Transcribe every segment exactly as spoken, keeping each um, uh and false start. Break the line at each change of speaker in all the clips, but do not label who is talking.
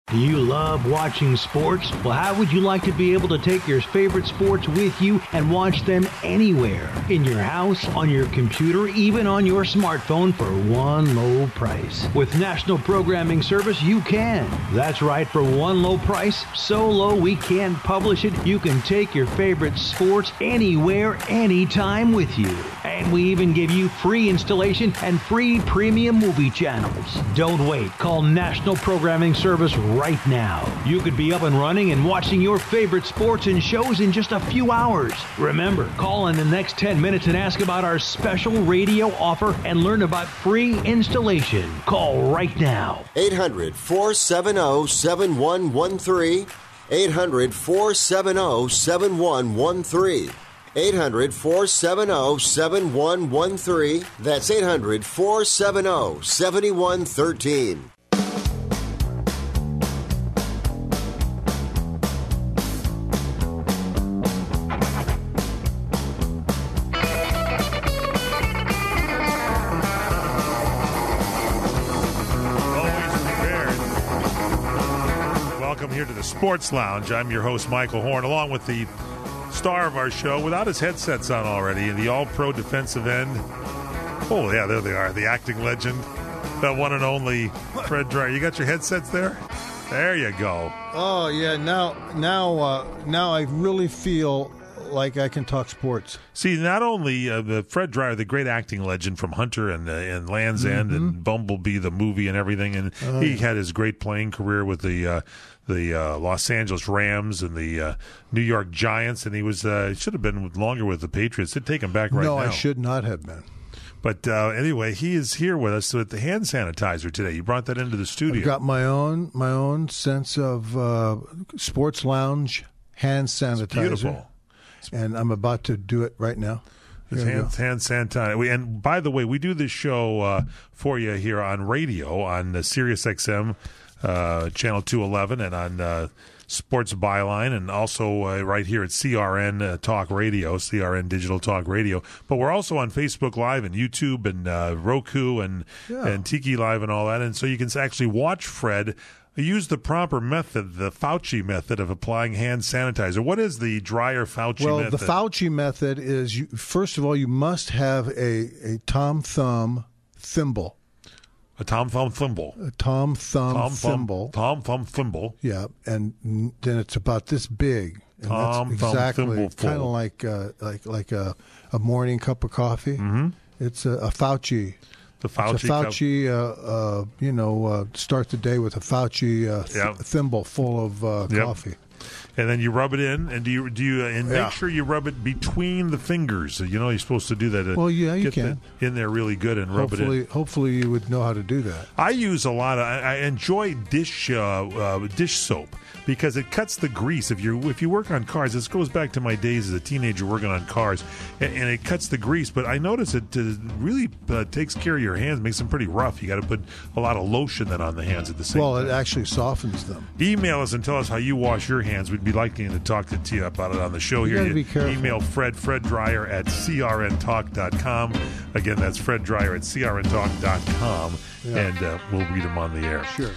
Do you love watching sports? Well, how would you like to be able to take your favorite sports with you and watch them anywhere? In your house, on your computer, even on your smartphone for one low price. With National Programming Service, you can. That's right, for one low price, so low we can't publish it, you can take your favorite sports anywhere, anytime with you. And we even give you free installation and free premium movie channels. Don't wait. Call National Programming Service right now. You could be up and running and watching your favorite sports and shows in just a few hours. Remember, call in the next ten minutes and ask about our special radio offer and learn about free installation. Call right now.
eight hundred, four seven zero, seven one one three. eight hundred, four seven zero, seven one one three. eight hundred, four seven zero, seven one one three. That's eight hundred, four seven zero, seven one one three.
Welcome here to the Sports Lounge. I'm your host, Michael Horn, along with the star of our show, without his headsets on already, the all-pro defensive end. Oh, yeah, there they are. The acting legend, the one and only Fred Dryer. You got your headsets there? There you go.
Oh, yeah. Now, now, uh, now I really feel like I can talk sports.
See, not only uh, the Fred Dryer, the great acting legend from Hunter and, uh, and Land's End mm-hmm. and Bumblebee, the movie and everything, and uh, he had his great playing career with the uh, the uh, Los Angeles Rams and the uh, New York Giants, and he was uh, should have been longer with the Patriots. They'd take him back right
no,
now.
No, I should not have been.
But uh, anyway, he is here with us with the hand sanitizer today. You brought that into the studio.
I've got my own my own sense of uh, Sports Lounge hand sanitizer.
It's beautiful.
And I'm about to do it right now.
It's hand, hand sanitizer. We, and by the way, we do this show uh, for you here on radio on uh, Sirius X M uh, channel two eleven and on uh, Sports Byline, and also uh, right here at C R N uh, Talk Radio, C R N Digital Talk Radio. But we're also on Facebook Live and YouTube and uh, Roku and
yeah.
and Tiki Live and all that. And so you can actually watch Fred use the proper method, the Fauci method of applying hand sanitizer. What is the Dryer Fauci
well,
method?
Well, the Fauci method is, you, first of all, you must have a, a Tom Thumb thimble.
A Tom Thumb thimble.
A Tom Thumb
Tom
thimble.
Thumb, Tom Thumb thimble.
Yeah, and then it's about this big. And
Tom
that's
Thumb
exactly
thimble full.
Kind of like uh, like like a, a morning cup of coffee.
Mm-hmm.
It's a, a Fauci.
The Fauci,
it's a Fauci, uh, uh, you know, uh, start the day with a Fauci uh, th-
yep.
thimble full of uh,
yep.
coffee.
And then you rub it in, and do you do you and
yeah.
make sure you rub it between the fingers. You know, you're supposed to do that. To
well, yeah, you
get
can
in there really good and rub
hopefully,
it in.
Hopefully, you would know how to do that.
I use a lot of. I, I enjoy dish uh, uh, dish soap because it cuts the grease. If you if you work on cars, this goes back to my days as a teenager working on cars, and, and it cuts the grease. But I notice it uh, really uh, takes care of your hands, makes them pretty rough. You got to put a lot of lotion then on the hands at the same
well,
time.
Well, it actually softens them.
Email us and tell us how you wash your hands. We'd be liking to talk to you about it on the show
you
here.
You be careful.
Email Fred, Fred Dryer at C R N talk dot com. Again, that's Fred Dryer at C R N talk dot com,
yeah.
and uh, we'll read them on the air.
Sure.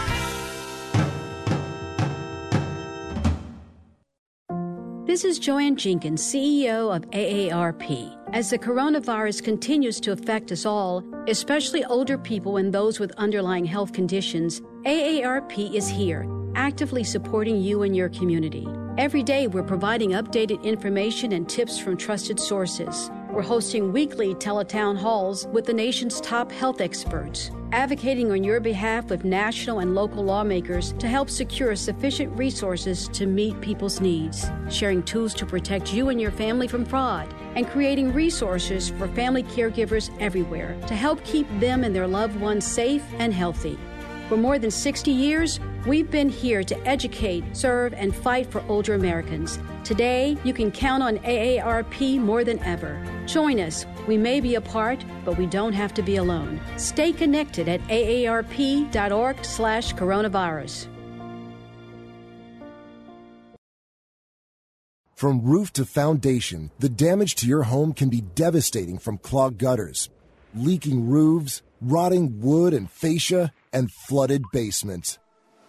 This is Joanne Jenkins, C E O of A A R P. As the coronavirus continues to affect us all, especially older people and those with underlying health conditions, A A R P is here, actively supporting you and your community. Every day, we're providing updated information and tips from trusted sources. We're hosting weekly teletown halls with the nation's top health experts, advocating on your behalf with national and local lawmakers to help secure sufficient resources to meet people's needs, sharing tools to protect you and your family from fraud, and creating resources for family caregivers everywhere to help keep them and their loved ones safe and healthy. For more than sixty years, we've been here to educate, serve, and fight for older Americans. Today, you can count on A A R P more than ever. Join us. We may be apart, but we don't have to be alone. Stay connected at A A R P dot org slash coronavirus.
From roof to foundation, the damage to your home can be devastating, from clogged gutters, leaking roofs, rotting wood and fascia, and flooded basements.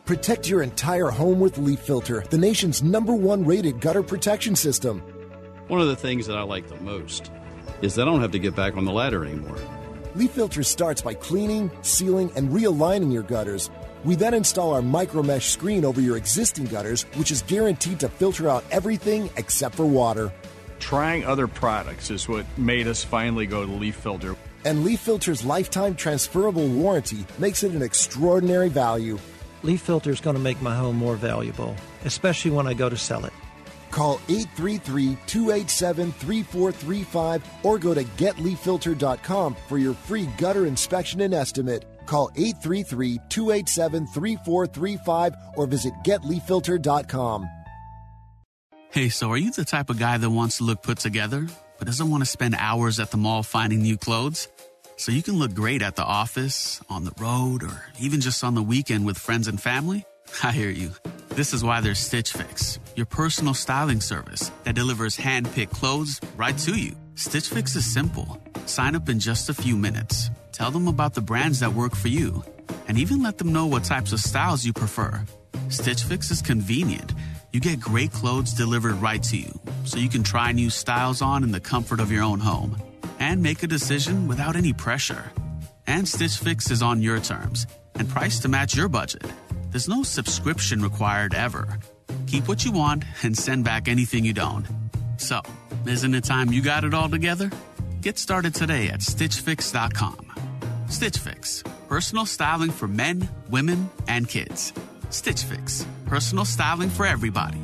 Protect your entire home with Leaf Filter, the nation's number one rated gutter protection system.
One of the things that I like the most is that I don't have to get back on the ladder anymore.
Leaf Filter starts by cleaning, sealing, and realigning your gutters. We then install our micro mesh screen over your existing gutters, which is guaranteed to filter out everything except for water.
Trying other products is what made us finally go to Leaf Filter.
And Leaf Filter's lifetime transferable warranty makes it an extraordinary value.
Leaf Filter is going to make my home more valuable, especially when I go to sell it.
Call eight three three, two eight seven, three four three five or go to get leaf filter dot com for your free gutter inspection and estimate. Call eight three three, two eight seven, three four three five or visit get leaf filter dot com.
Hey, so are you the type of guy that wants to look put together, but doesn't want to spend hours at the mall finding new clothes? So you can look great at the office, on the road, or even just on the weekend with friends and family? I hear you. This is why there's Stitch Fix, your personal styling service that delivers hand-picked clothes right to you. Stitch Fix is simple. Sign up in just a few minutes. Tell them about the brands that work for you, and even let them know what types of styles you prefer. Stitch Fix is convenient. You get great clothes delivered right to you, so you can try new styles on in the comfort of your own home and make a decision without any pressure. And Stitch Fix is on your terms and priced to match your budget. There's no subscription required ever. Keep what you want and send back anything you don't. So, isn't it time you got it all together? Get started today at stitch fix dot com. Stitch Fix, personal styling for men, women, and kids. Stitch Fix, personal styling for everybody.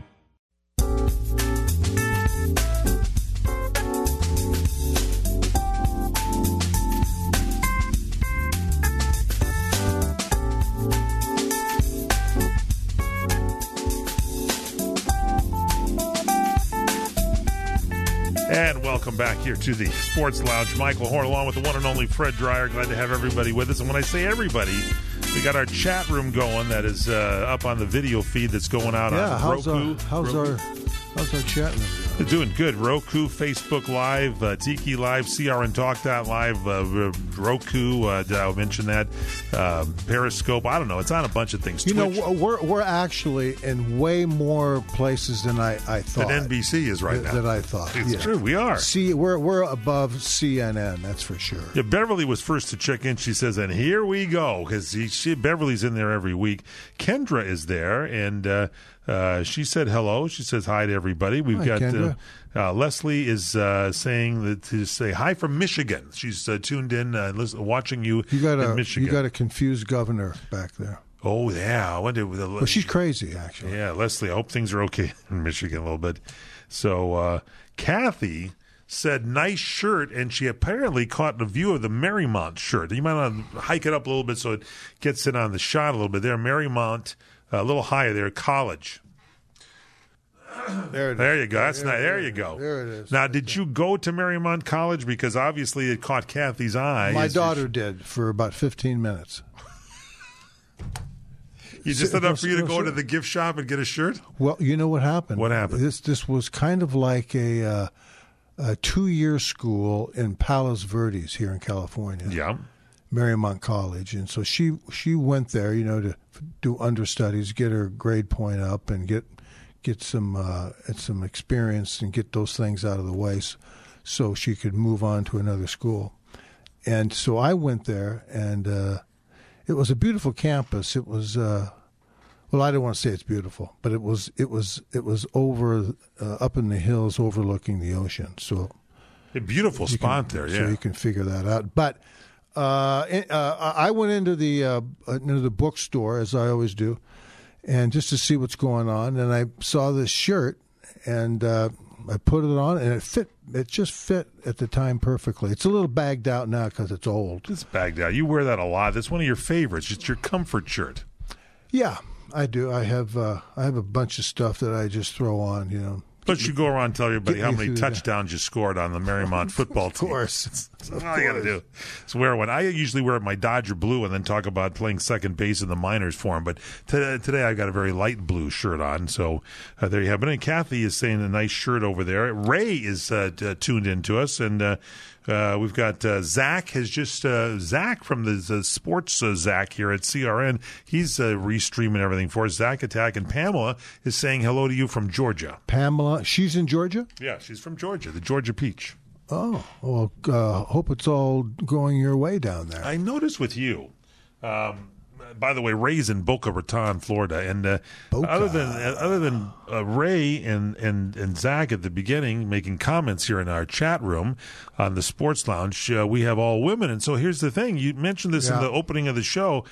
And welcome back here to the Sports Lounge. Michael Horn along with the one and only Fred Dreyer. Glad to have everybody with us. And when I say everybody, we got our chat room going that is uh, up on the video feed that's going out
yeah,
on
how's
Roku.
Our, how's,
Roku.
Our, how's our chat room going?
They're doing good. Roku, Facebook Live, uh, Tiki Live, C R N Talk Live, uh, Roku, uh, did I mention that? Uh, Periscope, I don't know. It's on a bunch of things.
You
Twitch.
know, we're we're actually in way more places than I, I thought.
That N B C is right
th-
now.
That I thought.
It's
yeah.
true. We are.
See, we're we're above C N N. That's for sure.
Yeah, Beverly was first to check in. She says, and here we go, because she Beverly's in there every week. Kendra is there, and uh, uh, she said hello. She says hi to everybody. We've
Hi,
got
Kendra.
uh, uh, Leslie is uh, saying that to say hi from Michigan. She's uh, tuned in, uh, listen, watching you,
You got
in
a
Michigan.
you got a confused governor back there.
Oh yeah, I wonder. With the,
Well, she's crazy, actually.
Yeah, Leslie. I hope things are okay in Michigan a little bit. So uh, Kathy said nice shirt, and she apparently caught a view of the Marymount shirt. You might want to hike it up a little bit so it gets in on the shot a little bit there. Marymount, uh, a little higher there, college.
There it is.
There you go. That's
There
nice.
it
There
is.
you go.
There it is.
Now, did you go to Marymount College? Because obviously it caught Kathy's eye.
My
Is-
daughter did for about fifteen minutes.
You just
No,
enough for you to
no,
go
sir.
to the gift shop and get a shirt?
Well, you know what happened?
What happened?
This this was kind of like a, uh, a two-year school in Palos Verdes here in California.
Yeah.
Marymount College, and so she she went there, you know, to do understudies, get her grade point up, and get get some uh, some experience and get those things out of the way, so, so she could move on to another school. And so I went there, and uh, it was a beautiful campus. It was uh, well, I don't want to say it's beautiful, but it was it was it was over uh, up in the hills overlooking the ocean. So
A beautiful
you
spot
can-
there,
so
yeah.
you can figure that out. But uh, it- uh, I went into the uh, into the bookstore as I always do, and just to see what's going on. And I saw this shirt, and uh, I put it on, and it fit. It just fit at the time perfectly. It's a little bagged out now because it's old.
It's bagged out. You wear that a lot. That's one of your favorites. It's your comfort shirt.
Yeah, I do. I have uh, I have a bunch of stuff that I just throw on. You know.
But you go around and tell everybody
Get
how
me
many
through the
touchdowns you scored on the Marymount football team.
Of course.
That's all you got to do. Is wear one. I usually wear my Dodger blue and then talk about playing second base in the minors for him. But today, today I've got a very light blue shirt on. So uh, there you have it. And Kathy is saying a nice shirt over there. Ray is uh, t- tuned in to us. And uh, Uh, we've got uh, Zach has just uh, Zach from the, the sports uh, Zach here at C R N. He's uh, restreaming everything for us. Zach Attack, and Pamela is saying hello to you from Georgia.
Pamela, she's in Georgia?
Yeah, she's from Georgia, the Georgia Peach.
Oh, well, uh, hope it's all going your way down there.
I noticed with you. Um, by the way, Ray's in Boca Raton, Florida, and uh, other than uh, other than uh, Ray and, and and Zach at the beginning making comments here in our chat room on the Sports Lounge, uh, we have all women. And so here's the thing: you mentioned this
yeah.
in the opening of the show.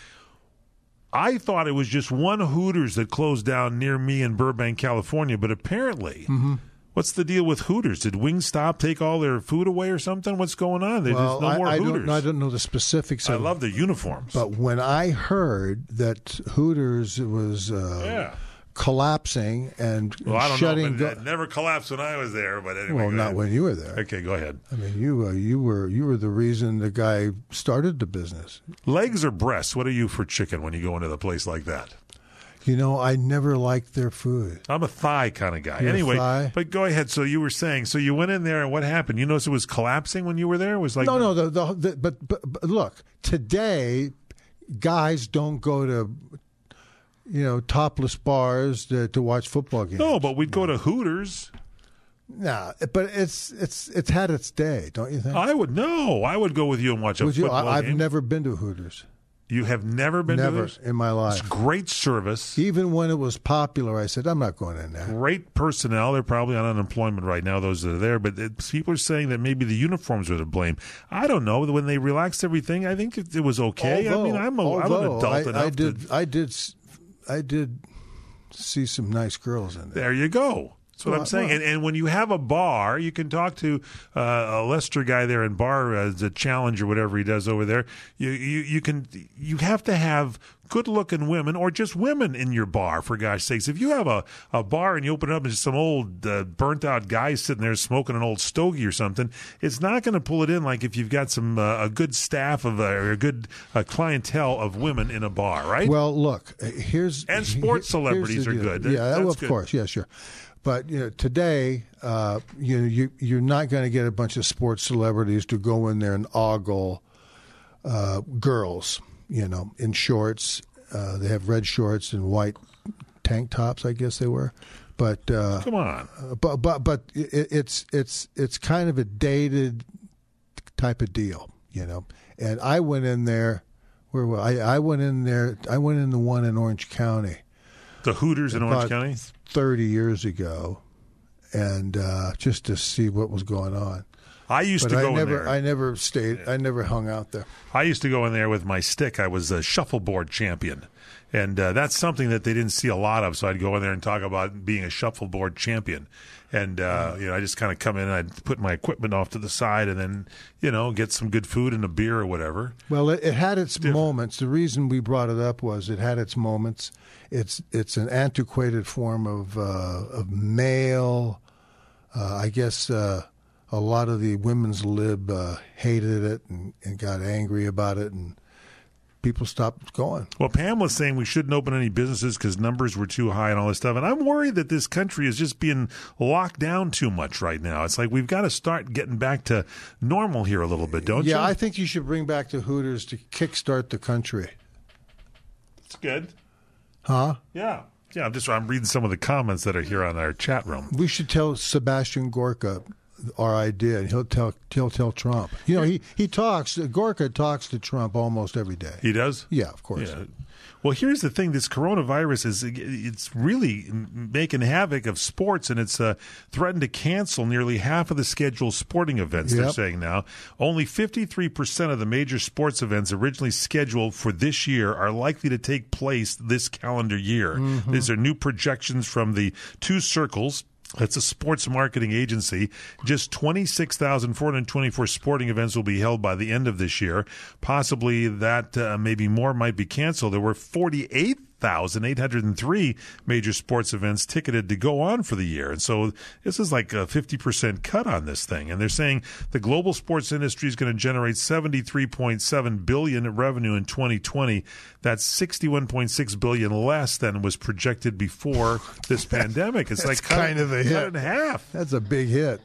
I thought it was just one Hooters that closed down near me in Burbank, California, but apparently.
Mm-hmm.
What's the deal with Hooters? Did Wingstop take all their food away or something? What's going on? There's
well,
no more
I, I
Hooters.
Don't, I don't know the specifics.
I
of,
love their uniforms.
But when I heard that Hooters was uh,
yeah.
collapsing and
well, I don't
shutting,
know, but it never collapsed when I was there. But anyway,
well, not
ahead.
when you were there.
Okay, go ahead.
I mean, you uh, you were you were the reason the guy started the business.
Legs or breasts? What are you for chicken when you go into a place like that?
You know, I never liked their food.
I'm a thigh kind of guy.
You're
anyway,
a thigh?
But go ahead. So you were saying, so you went in there, and what happened? You noticed it was collapsing when you were there? It was like
no, no. The, the, the but, but but look, today, guys don't go to, you know, topless bars to, to watch football games.
No, but we'd go to Hooters.
Nah, but it's it's it's had its day, don't you think?
I would no. I would go with you and watch a
would
football
you? I, I've
game.
never been to Hooters.
You have never been
never
to Hooters?
in my life.
It's great service.
Even when it was popular, I said, I'm not going in there.
Great personnel. They're probably on unemployment right now, those that are there. But it, people are saying that maybe the uniforms were to blame. I don't know. When they relaxed everything, I think it, it was okay.
Although,
I mean, I'm, a, I'm an adult
I,
enough
I did,
to...
I did, I did see some nice girls in there.
There you go. That's what
well,
I'm saying.
Well,
and, and when you have a bar, you can talk to uh, a Lester guy there in bar, uh, the challenge or whatever he does over there. You, you you can you have to have good-looking women or just women in your bar, for gosh sakes. If you have a, a bar and you open it up and just some old uh, burnt-out guy sitting there smoking an old stogie or something, it's not going to pull it in like if you've got some uh, a good staff of uh, or a good uh, clientele of women in a bar, right?
Well, look, here's
and sports
here,
celebrities are
deal.
good.
Yeah,
That's
well, of
good.
course, yeah, sure. But you know, today, uh, you know, you you're not going to get a bunch of sports celebrities to go in there and ogle uh, girls. You know, in shorts. Uh, they have red shorts and white tank tops, I guess they were. But uh,
come on.
But but but it, it's it's it's kind of a dated type of deal, you know. And I went in there. Where were I? I went in there. I went in the one in Orange County.
The Hooters in Orange County?
thirty years ago, and uh, just to see what was going on.
I used
but
to go
I never,
in there.
I never stayed. I never hung out there.
I used to go in there with my stick. I was a shuffleboard champion. And uh, that's something that they didn't see a lot of. So I'd go in there and talk about being a shuffleboard champion. And, uh, you know, I just kind of come in and I'd put my equipment off to the side and then, you know, get some good food and a beer or whatever.
Well, it, it had its
Different.
moments. The reason we brought it up was it had its moments. It's it's an antiquated form of, uh, of male, uh, I guess, uh, a lot of the women's lib uh, hated it and, and got angry about it, and people stopped going.
Well, Pam was saying we shouldn't open any businesses because numbers were too high and all this stuff. And I'm worried that this country is just being locked down too much right now. It's like we've got to start getting back to normal here a little bit, don't
yeah,
you?
Yeah, I think you should bring back the Hooters to kickstart the country.
It's good.
Huh?
Yeah. Yeah, I'm just I'm reading some of the comments that are here on our chat room.
We should tell Sebastian Gorka our idea, and he'll tell he'll tell Trump. You know, he, he talks, Gorka talks to Trump almost every day.
He does?
Yeah, of course.
Yeah. Well, here's the thing. This coronavirus is it's really making havoc of sports, and it's uh, threatened to cancel nearly half of the scheduled sporting events,
Yep.
they're saying now. Only fifty-three percent of the major sports events originally scheduled for this year are likely to take place this calendar year.
Mhm.
These are new projections from the Two Circles. That's a sports marketing agency. Just twenty-six thousand four hundred twenty-four sporting events will be held by the end of this year. Possibly that uh, maybe more might be canceled. There were forty-eight thousand eight hundred three major sports events ticketed to go on for the year. And so this is like a fifty percent cut on this thing. And they're saying the global sports industry is going to generate seventy-three point seven billion dollars in revenue in twenty twenty. That's sixty-one point six billion dollars less than was projected before this pandemic. It's
That's
like cut,
kind of a
cut
hit.
in half.
That's a big hit.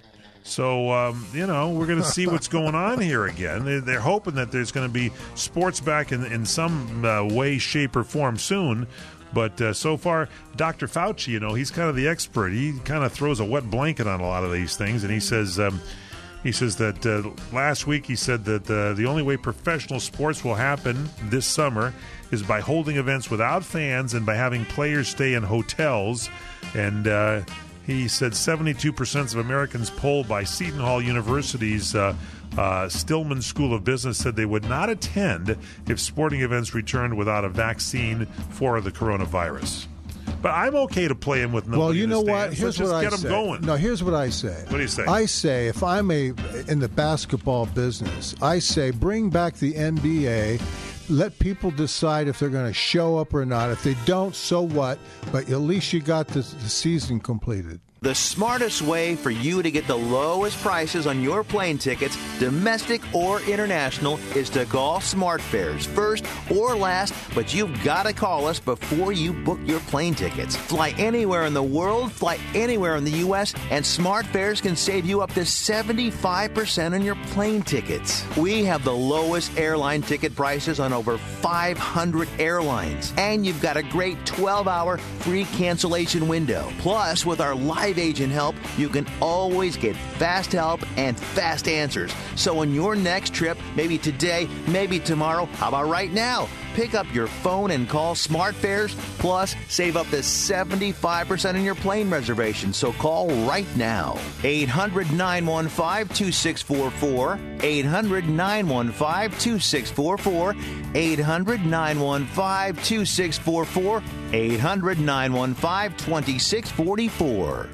So, um, you know, we're going to see what's going on here again. They're, they're hoping that there's going to be sports back in, in some uh, way, shape, or form soon. But uh, so far, Doctor Fauci, you know, he's kind of the expert. He kind of throws a wet blanket on a lot of these things. And he says um, he says that uh, last week he said that uh, the only way professional sports will happen this summer is by holding events without fans and by having players stay in hotels. And uh he said seventy-two percent of Americans polled by Seton Hall University's uh, uh, Stillman School of Business said they would not attend if sporting events returned without a vaccine for the coronavirus. But I'm okay to play him with nobody.
Well, you
in the
know what?
stands.
Here's
Let's
what
just
I
get
say.
them going.
No, here's what I say.
What do you say?
I say if I'm a in the basketball business, I say bring back the N B A. Let people decide if they're going to show up or not. If they don't, so what? But at least you got the, the season completed.
The smartest way for you to get the lowest prices on your plane tickets, domestic or international, is to call SmartFares first or last, but you've got to call us before you book your plane tickets. Fly anywhere in the world, fly anywhere in the U S, and SmartFares can save you up to seventy-five percent on your plane tickets. We have the lowest airline ticket prices on over five hundred airlines, and you've got a great twelve-hour free cancellation window. Plus, with our live agent help, you can always get fast help and fast answers. So on your next trip, maybe today, maybe tomorrow, how about right now? Pick up your phone and call SmartFares, plus save up to seventy-five percent on your plane reservation. So call right now. eight hundred, nine one five, two six four four. eight hundred, nine one five, two six four four. eight hundred, nine one five, two six four four. eight hundred, nine one five, two six four four.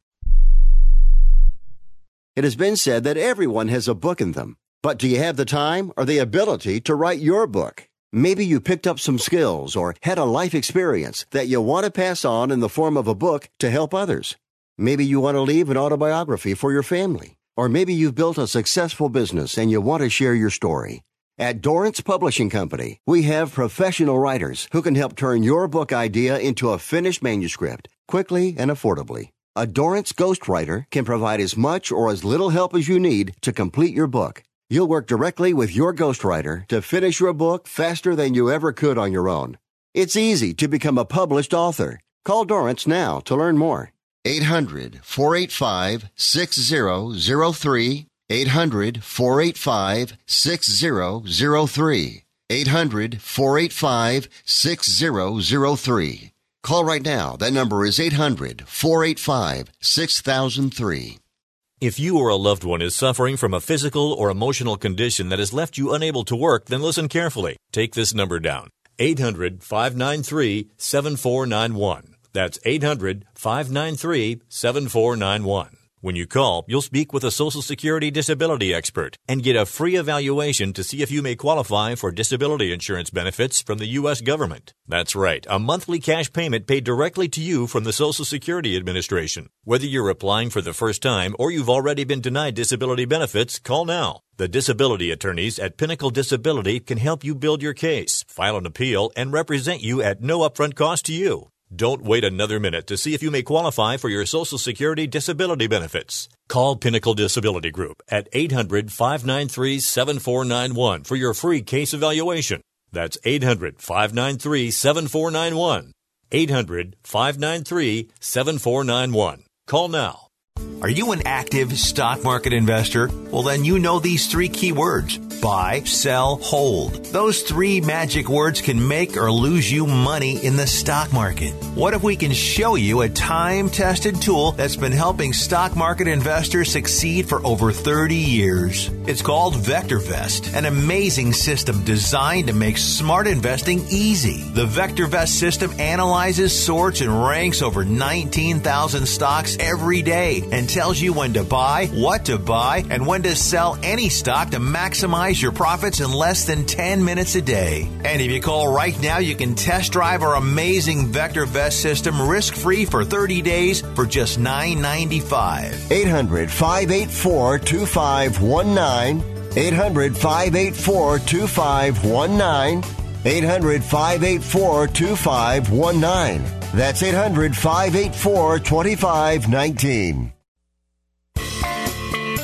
It has been said that everyone has a book in them. But do you have the time or the ability to write your book? Maybe you picked up some skills or had a life experience that you want to pass on in the form of a book to help others. Maybe you want to leave an autobiography for your family. Or maybe you've built a successful business and you want to share your story. At Dorrance Publishing Company, we have professional writers who can help turn your book idea into a finished manuscript quickly and affordably. A Dorrance ghostwriter can provide as much or as little help as you need to complete your book. You'll work directly with your ghostwriter to finish your book faster than you ever could on your own. It's easy to become a published author. Call Dorrance now to learn more. eight hundred, four eight five, six zero zero three. eight hundred, four eight five, six zero zero three. eight hundred, four eight five, six zero zero three. Call right now. That number is eight hundred, four eight five, six thousand three.
If you or a loved one is suffering from a physical or emotional condition that has left you unable to work, then listen carefully. Take this number down. eight hundred, five nine three, seven four nine one. That's eight hundred, five nine three, seven four nine one. When you call, you'll speak with a Social Security disability expert and get a free evaluation to see if you may qualify for disability insurance benefits from the U S government. That's right, a monthly cash payment paid directly to you from the Social Security Administration. Whether you're applying for the first time or you've already been denied disability benefits, call now. The disability attorneys at Pinnacle Disability can help you build your case, file an appeal, and represent you at no upfront cost to you. Don't wait another minute to see if you may qualify for your Social Security disability benefits. Call Pinnacle Disability Group at eight hundred, five nine three, seven four nine one for your free case evaluation. That's eight hundred, five nine three, seven four nine one. eight hundred, five nine three, seven four nine one. Call now.
Are you an active stock market investor? Well, then you know these three key words. Buy, sell, hold. Those three magic words can make or lose you money in the stock market. What if we can show you a time-tested tool that's been helping stock market investors succeed for over thirty years? It's called VectorVest, an amazing system designed to make smart investing easy. The VectorVest system analyzes, sorts, and ranks over nineteen thousand stocks every day and tells you when to buy, what to buy, and when to sell any stock to maximize your profits in less than ten minutes a day. And if you call right now, you can test drive our amazing VectorVest system risk-free for thirty days for just nine ninety-five.
eight hundred, five eight four, two five one nine. eight hundred, five eight four, two five one nine. eight hundred, five eight four, two five one nine. That's eight hundred, five eight four, two five one nine.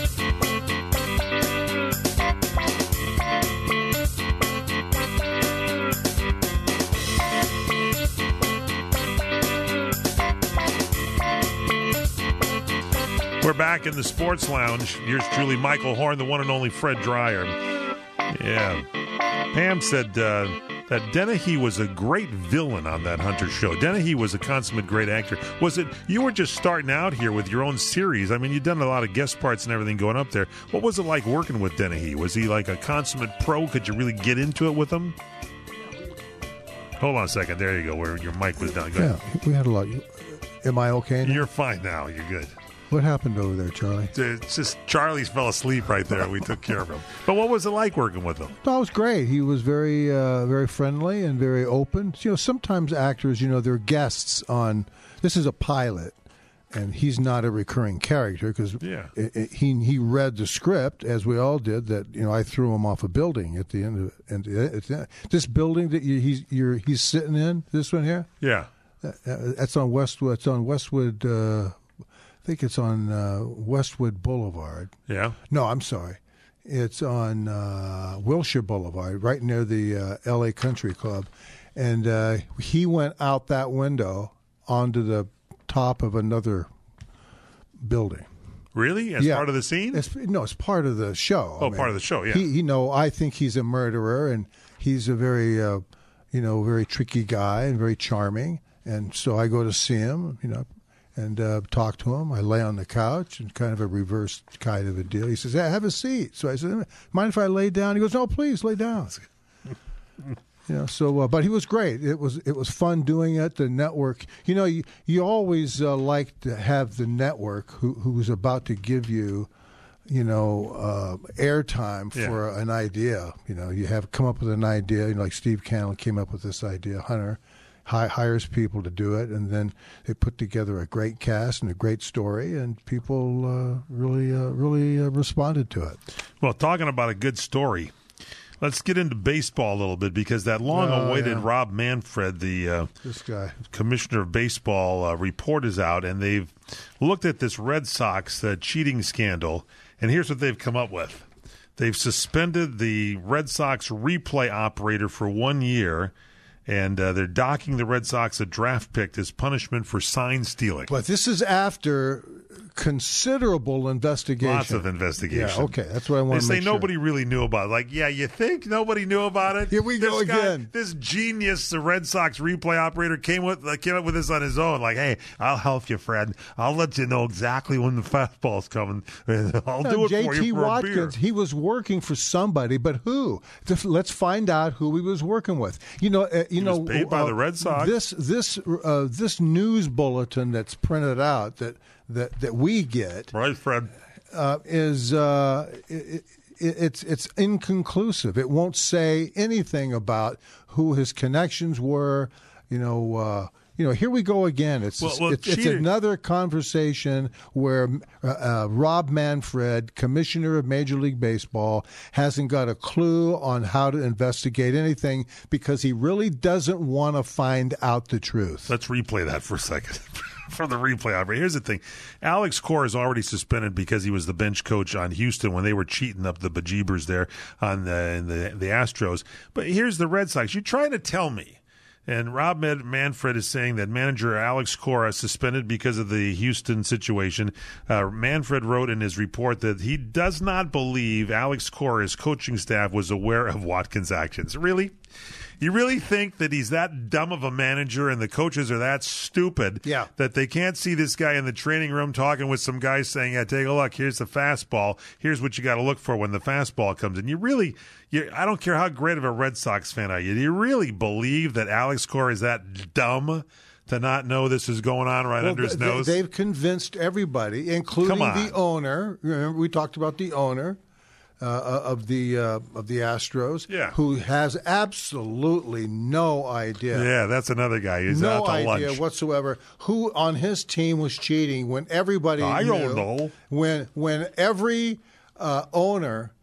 We're back in the Sports Lounge. Yours truly, Michael Horn, the one and only Fred Dreyer. Yeah. Pam said uh, that Dennehy was a great villain on that Hunter show. Dennehy was a consummate great actor. Was it, you were just starting out here with your own series. I mean, you've done a lot of guest parts and everything going up there. What was it like working with Dennehy? Was he like a consummate pro? Could you really get into it with him? Hold on a second. There you go, where your mic was down. Go
Yeah,
ahead.
we had a lot. Am I okay now?
You're fine now. You're good.
What happened over there, Charlie?
It's just Charlie fell asleep right there. We took care of him. But what was it like working with him?
No, it was great. He was very, uh, very friendly and very open. You know, sometimes actors, you know, they're guests on. This is a pilot, and he's not a recurring character because
yeah.
he he read the script, as we all did. That you know, I threw him off a building at the end of and at the, this building that you, he's you're he's sitting in. This one here.
Yeah,
uh, that's on Westwood. It's on Westwood. Uh, I think it's on uh, Westwood Boulevard.
Yeah.
No, I'm sorry. It's on uh, Wilshire Boulevard, right near the uh, L A Country Club. And uh, he went out that window onto the top of another building.
Really? As
yeah.
part of the scene?
It's, no, it's part of the show.
Oh,
I mean,
part of the show, yeah.
He, you know, I think he's a murderer, and he's a very, uh, you know, very tricky guy and very charming. And so I go to see him, you know, and uh, talk to him. I lay on the couch and kind of a reverse kind of a deal. He says, hey, have a seat. So I said, mind if I lay down? He goes, no, please, lay down. You know, so, uh, but he was great. It was it was fun doing it. The network, you know, you, you always uh, like to have the network who who's about to give you, you know, uh, airtime for yeah. an idea. You know, you have come up with an idea, you know, like Steve Cannell came up with this idea, Hunter. Hires people to do it, and then they put together a great cast and a great story, and people uh, really, uh, really uh, responded to it.
Well, talking about a good story, let's get into baseball a little bit because that long-awaited
oh, yeah.
Rob Manfred, the uh,
this guy,
commissioner of baseball, uh, report is out, and they've looked at this Red Sox uh, cheating scandal, and here's what they've come up with. They've suspended the Red Sox replay operator for one year. And uh, they're docking the Red Sox a draft pick as punishment for sign stealing.
But this is after considerable investigation.
Lots of investigation.
Yeah, okay, that's what I want
they
to make
say nobody
sure.
really knew about it. Like, yeah, you think nobody knew about it?
Here we
this
go
guy,
again.
This genius, the Red Sox replay operator, came with uh, came up with this on his own. Like, hey, I'll help you, Fred. I'll let you know exactly when the fastball's coming. I'll
no,
do it
J T
for you for
Watkins,
a beer.
he was working for somebody, but who? Let's find out who he was working with. You know, uh, you
he
know,
was paid by
uh,
the Red Sox.
This this uh, this news bulletin that's printed out that that, that we get,
right, Fred,
uh, is uh, it, it, it's it's inconclusive. It won't say anything about who his connections were. You know. Uh, You know, here we go again. It's
well, well,
it's, it's another conversation where uh, uh, Rob Manfred, commissioner of Major League Baseball, hasn't got a clue on how to investigate anything because he really doesn't want to find out the truth.
Let's replay that for a second. From the replay operator. Here's the thing. Alex Cora is already suspended because he was the bench coach on Houston when they were cheating up the bejeebers there on the, the, the Astros. But here's the Red Sox. You're trying to tell me. And Rob Manfred is saying that manager Alex Cora suspended because of the Houston situation. Uh, Manfred wrote in his report that he does not believe Alex Cora's coaching staff was aware of Watkins' actions. Really? You really think that he's that dumb of a manager and the coaches are that stupid
yeah.
that they can't see this guy in the training room talking with some guys saying, yeah, take a look, here's the fastball. Here's what you got to look for when the fastball comes in. You really, you, I don't care how great of a Red Sox fan are you, do you really believe that Alex Cora is that dumb to not know this is going on right
well,
under his
they,
nose?
They've convinced everybody, including the owner. Remember, we talked about the owner. Uh, of the uh, of the Astros,
yeah.
who has absolutely no idea.
Yeah, that's another guy who's
no
out to
idea
lunch.
whatsoever who on his team was cheating when everybody
I
knew,
don't know.
When when every uh, owner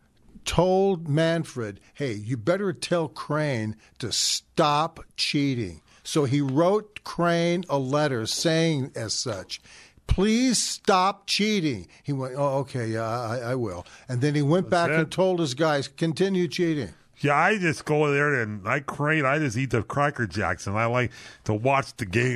told Manfred, "Hey, you better tell Crane to stop cheating." So he wrote Crane a letter saying as such. Please stop cheating. He went, oh, okay, yeah, I, I will. And then he went
That's
back
it.
and told his guys, continue cheating.
Yeah, I just go there and I crane. I just eat the Cracker Jacks, and I like to watch the game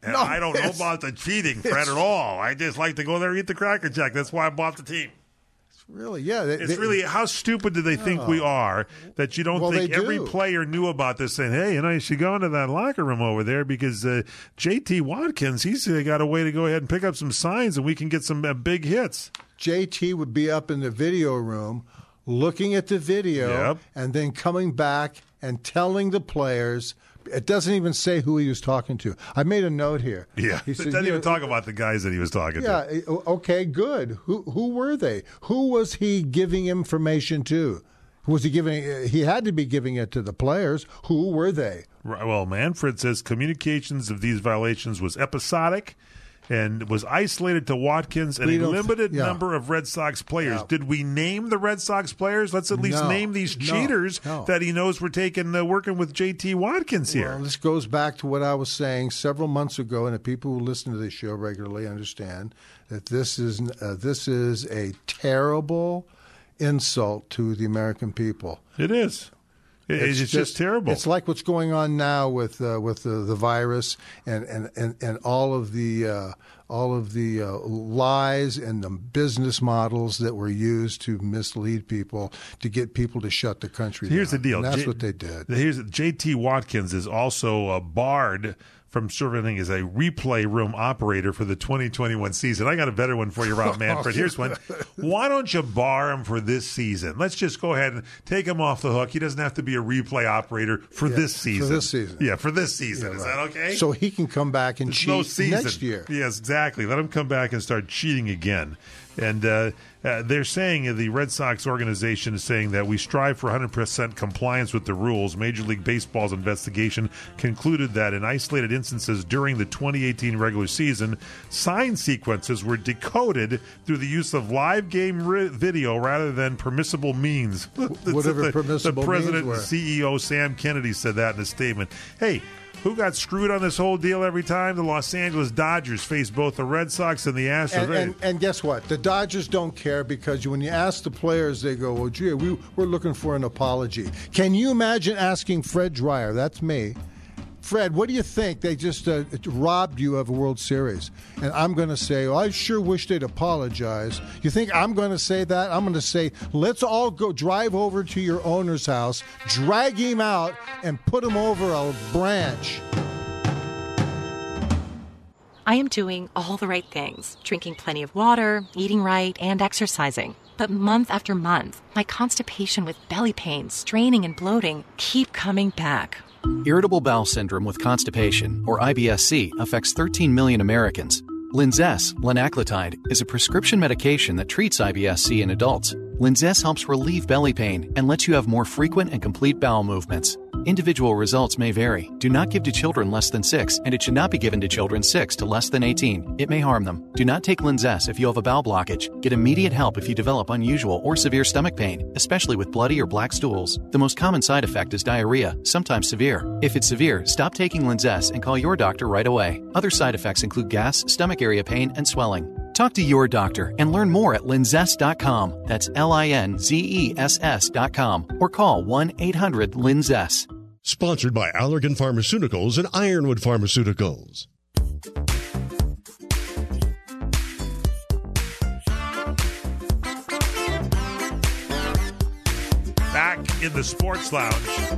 And
No,
I don't know
it's-
about the cheating, Fred, at all. I just like to go there and eat the Cracker Jack. That's why I bought the team.
Really, yeah. They,
It's
they-
really, how stupid do they think
Oh.
we are that you don't
Well,
think
they
every
do.
player knew about this, saying, hey, you know, you should go into that locker room over there because uh, J T Watkins, he's uh, got a way to go ahead and pick up some signs and we can get some uh, big hits.
J T would be up in the video room looking at the video
Yep.
and then coming back and telling the players. It doesn't even say who he was talking to. I made a note here.
Yeah,
He
it
said,
doesn't
you
even
know,
talk about the guys that he was talking
Yeah,
to.
eh, okay, good. Who who were they? Who was he giving information to? Was he giving? eh, He had to be giving it to the players. Who were they?
Right, well, Manfred says communications of these violations was episodic and was isolated to Watkins and
We
a
don't-
limited
yeah.
number of Red Sox players.
Yeah.
Did we name the Red Sox players? Let's at least
No,
name these
no,
cheaters
no.
that he knows were taking uh, working with J T Watkins here.
Well, this goes back to what I was saying several months ago, and the people who listen to this show regularly understand that this is uh, this is a terrible insult to the American people.
It is. It- It's, just, terrible.
It's like what's going on now with uh, with the, the virus and, and, and, and all of the uh, all of the uh, lies and the business models that were used to mislead people to get people to shut the country
Here's
down.
the deal.
And that's
J-
what they did.
Here's J T Watkins is also uh, barred from serving as a replay room operator for the twenty twenty-one season. I got a better one for you, Rob Manfred. Here's one. Why don't you bar him for this season? Let's just go ahead and take him off the hook. He doesn't have to be a replay operator for
Yeah,
this season.
For this season.
Yeah, for this season.
Yeah,
Is
right.
that okay?
So he can come back and
There's
cheat
no season
next year.
Yes, exactly. Let him come back and start cheating again. And uh, uh, they're saying, uh, the Red Sox organization is saying that we strive for one hundred percent compliance with the rules. Major League Baseball's investigation concluded that in isolated instances during the twenty eighteen regular season, sign sequences were decoded through the use of live game ri- video rather than permissible means.
Whatever
the,
permissible
The president
means were.
and C E O Sam Kennedy said that in a statement. Hey, who got screwed on this whole deal every time? The Los Angeles Dodgers face both the Red Sox and the Astros.
And, and, and guess what? The Dodgers don't care because when you ask the players, they go, well, gee, we, we're looking for an apology. Can you imagine asking Fred Dreyer, that's me, Fred, what do you think? They just uh, robbed you of a World Series. And I'm going to say, well, I sure wish they'd apologize. You think I'm going to say that? I'm going to say, let's all go drive over to your owner's house, drag him out, and put him over a branch.
I am doing all the right things, drinking plenty of water, eating right, and exercising. But month after month, my constipation with belly pain, straining, and bloating keep coming back.
Irritable bowel syndrome with constipation, or I B S C, affects thirteen million Americans. Linzess, linaclotide, is a prescription medication that treats I B S C in adults. Linzess helps relieve belly pain and lets you have more frequent and complete bowel movements. Individual results may vary. Do not give to children less than six, and it should not be given to children six to less than eighteen. It may harm them. Do not take Linzess if you have a bowel blockage. Get immediate help if you develop unusual or severe stomach pain, especially with bloody or black stools. The most common side effect is diarrhea, sometimes severe. If it's severe, stop taking Linzess and call your doctor right away. Other side effects include gas, stomach area pain, and swelling. Talk to your doctor and learn more at linzess dot com. That's L I N Z E S S dot com. Or call one eight hundred linzess.
Sponsored by Allergan Pharmaceuticals and Ironwood Pharmaceuticals.
Back in the Sports Lounge.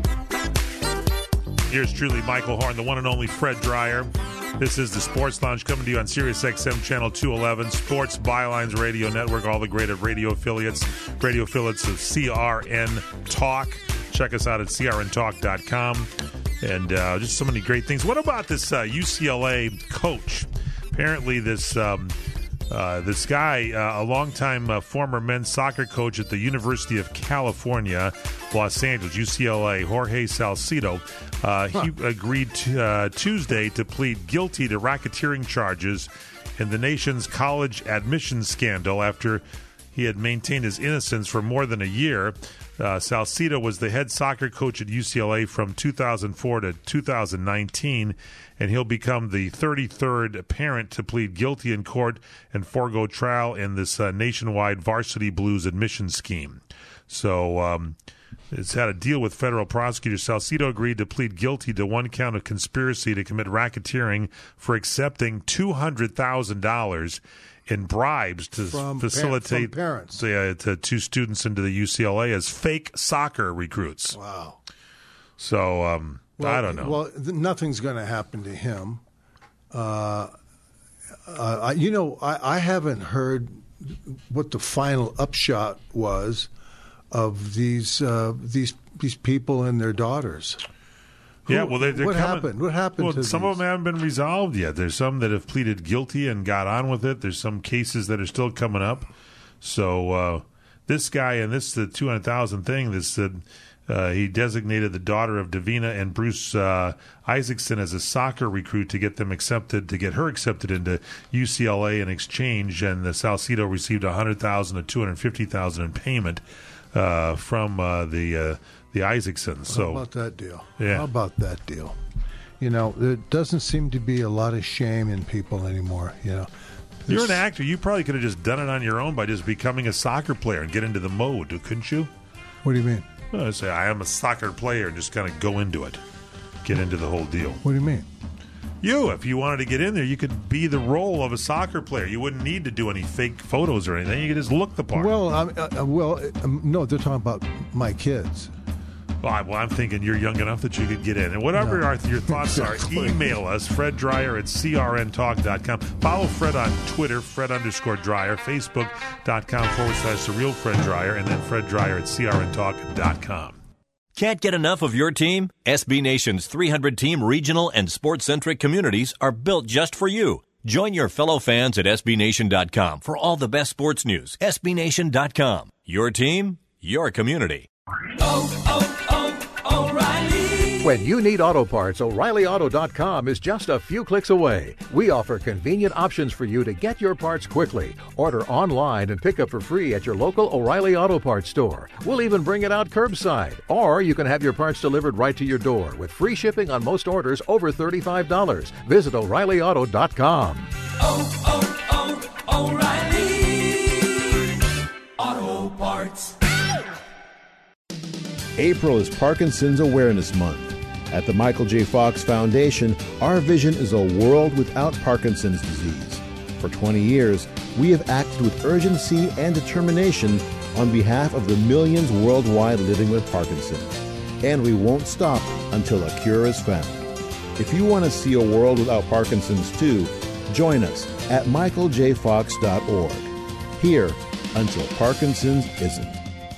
Here's truly Michael Horn, the one and only Fred Dreyer. This is the Sports Lounge coming to you on Sirius X M Channel two eleven, Sports Bylines Radio Network, all the great radio affiliates, radio affiliates of C R N Talk. Check us out at C R N talk dot com. And uh, just so many great things. What about this uh, U C L A coach? Apparently this um, uh, this guy, uh, a longtime uh, former men's soccer coach at the University of California, Los Angeles, U C L A, Jorge Salcido, uh, he agreed to, uh, Tuesday to plead guilty to racketeering charges in the nation's college admissions scandal after he had maintained his innocence for more than a year. Uh, Salcido was the head soccer coach at U C L A from two thousand four to two thousand nineteen, and he'll become the thirty-third parent to plead guilty in court and forego trial in this uh, nationwide varsity blues admission scheme. So um, it's had a deal with federal prosecutors. Salcido agreed to plead guilty to one count of conspiracy to commit racketeering for accepting two hundred thousand dollars in bribes to
from
facilitate
par- from parents.
The, uh, to two students into the U C L A as fake soccer recruits.
Wow.
So, um,
well,
I don't know.
Well, th- nothing's going to happen to him. Uh, uh, I, you know, I, I haven't heard what the final upshot was of these uh, these these people and their daughters.
Yeah,
Who,
well, they're, they're
what
coming,
happened? What happened?
Well,
to
some
these?
of them haven't been resolved yet. There's some that have pleaded guilty and got on with it. There's some cases that are still coming up. So uh, this guy and this the two hundred thousand thing. This uh, uh, he designated the daughter of Davina and Bruce uh, Isaacson as a soccer recruit to get them accepted, to get her accepted into U C L A in exchange. And the Salcido received a hundred thousand to two hundred fifty thousand in payment uh, from uh, the. Uh, The Isaacsons. So
how about that deal?
Yeah.
How about that deal? You know, there doesn't seem to be a lot of shame in people anymore. You know,
you're
This-
an actor. You probably could have just done it on your own by just becoming a soccer player and get into the mode, couldn't you?
What do you mean?
Well, I say I am a soccer player and just kind of go into it, get into the whole deal.
What do you mean?
You, if you wanted to get in there, you could be the role of a soccer player. You wouldn't need to do any fake photos or anything. You could just look the part.
Well, I'm, uh, uh, well, um, no, they're talking about my kids.
Well, I, well, I'm thinking you're young enough that you could get in. And whatever
No.
our, your thoughts are,
Exactly.
email us, Fred Dreyer at C R N talk dot com. Follow Fred on Twitter, Fred underscore Dreyer, Facebook.com forward slash The Real Fred Dreyer, and then Fred Dreyer at C R N talk dot com.
Can't get enough of your team? S B Nation's three hundred team regional and sports-centric communities are built just for you. Join your fellow fans at S B Nation dot com for all the best sports news. S B Nation dot com. Your team, your community.
When you need auto parts, O'Reilly Auto dot com is just a few clicks away. We offer convenient options for you to get your parts quickly. Order online and pick up for free at your local O'Reilly Auto Parts store. We'll even bring it out curbside. Or you can have your parts delivered right to your door with free shipping on most orders over thirty-five dollars. Visit O'Reilly Auto dot com.
Oh, oh, oh, O'Reilly Auto Parts.
April is Parkinson's Awareness Month. At the Michael J. Fox Foundation, our vision is a world without Parkinson's disease. For twenty years, we have acted with urgency and determination on behalf of the millions worldwide living with Parkinson's. And we won't stop until a cure is found. If you want to see a world without Parkinson's too, join us at michael j fox dot org. Here until Parkinson's isn't.